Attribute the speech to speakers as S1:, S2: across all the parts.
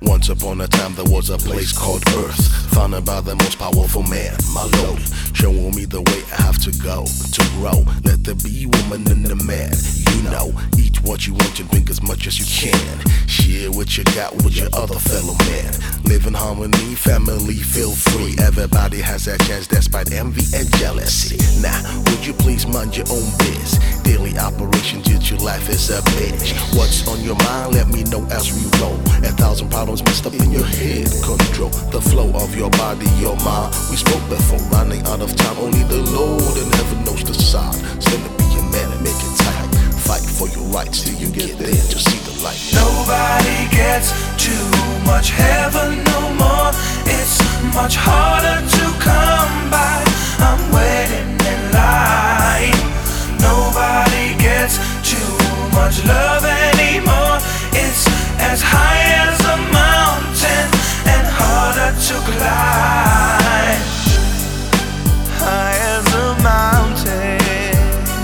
S1: Once upon a time there was a place called Earth, founded by the most powerful man, my Lord, showing me the way I have to go to grow. Let there be woman and a man. You know, eat what you want and drink as much as you can. Share what you got with your other fellow man. Live in harmony, family, feel free. Everybody has a chance despite envy and jealousy. Now, would you please mind your own biz? Daily operation due to life is a bitch. What's on your mind? Let me know as we roll. 1,000 problems messed up in your head. Control the flow of your body, your mind. We spoke before, running out of time. Only the Lord in heaven knows the sign. Stand to be a man and make it tight. Fight for your rights till you get there to see the light.
S2: Nobody gets too much heaven no more. It's much harder to come by. I'm waiting in line. Nobody gets too much love anymore. It's as high as a mountain and harder to climb. High as a mountain,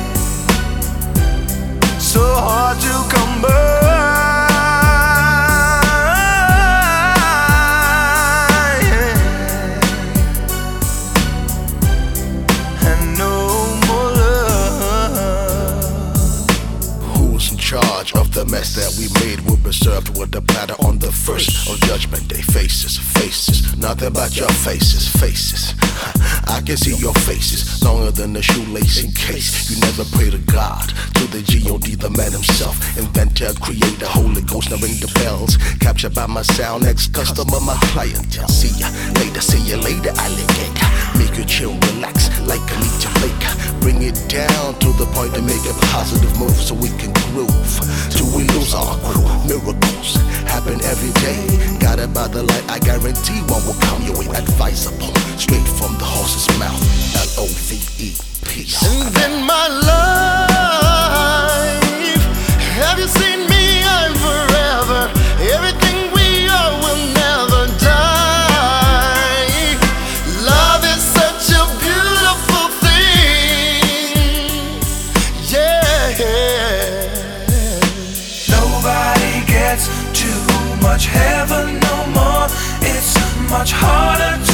S2: so hard to come by. And no more love.
S1: Who's in charge of the mess that we made? Will be served with a platter on the first of Judgment Day. Faces, faces, nothing but your faces, faces. I can see your faces, longer than a shoelace case. You never pray to God, to the G.O.D., the man himself. Inventor, creator, Holy Ghost, now ring the bells. Captured by my sound, ex-customer, my clientele. See you later, alligator. Make you chill, relax, like a meet Jamaica. Bring it down to the point to make a positive move so we can groove. Till we lose our crew. Miracles happen every day. Guided by the light, I guarantee one will come your way. Advisable, straight from the horse's mouth. L-O-V-E, peace.
S3: And then my life, have you seen me? I'm forever. Everything we are will never die. Love is such a beautiful thing. Yeah.
S2: Nobody gets too much heaven no more. It's much harder to